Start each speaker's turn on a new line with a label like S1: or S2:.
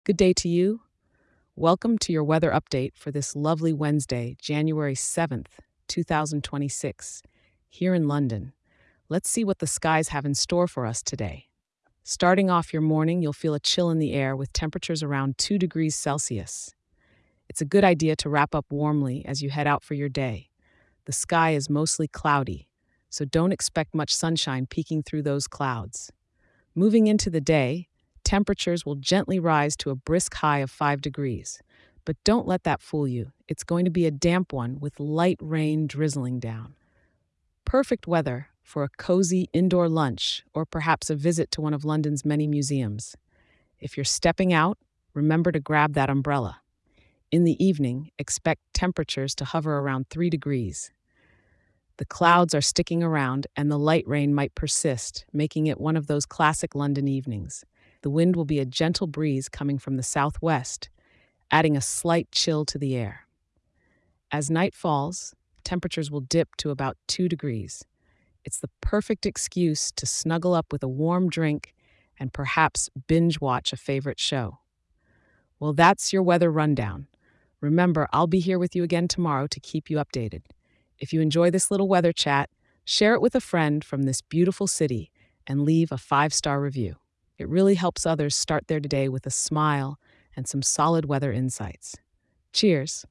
S1: Good day to you. Welcome to your weather update for this lovely Wednesday, January 7th, 2026, here in London. Let's see what the skies have in store for us today. Starting off your morning, you'll feel a chill in the air with temperatures around 2 degrees Celsius. It's a good idea to wrap up warmly as you head out for your day. The sky is mostly cloudy, so don't expect much sunshine peeking through those clouds. Moving into the day, temperatures will gently rise to a brisk high of 5 degrees. But don't let that fool you. It's going to be a damp one with light rain drizzling down. Perfect weather for a cozy indoor lunch or perhaps a visit to one of London's many museums. If you're stepping out, remember to grab that umbrella. In the evening, expect temperatures to hover around 3 degrees. The clouds are sticking around and the light rain might persist, making it one of those classic London evenings. The wind will be a gentle breeze coming from the southwest, adding a slight chill to the air. As night falls, temperatures will dip to about 2 degrees. It's the perfect excuse to snuggle up with a warm drink and perhaps binge watch a favorite show. Well, that's your weather rundown. Remember, I'll be here with you again tomorrow to keep you updated. If you enjoy this little weather chat, share it with a friend from this beautiful city and leave a 5-star review. It really helps others start their day with a smile and some solid weather insights. Cheers.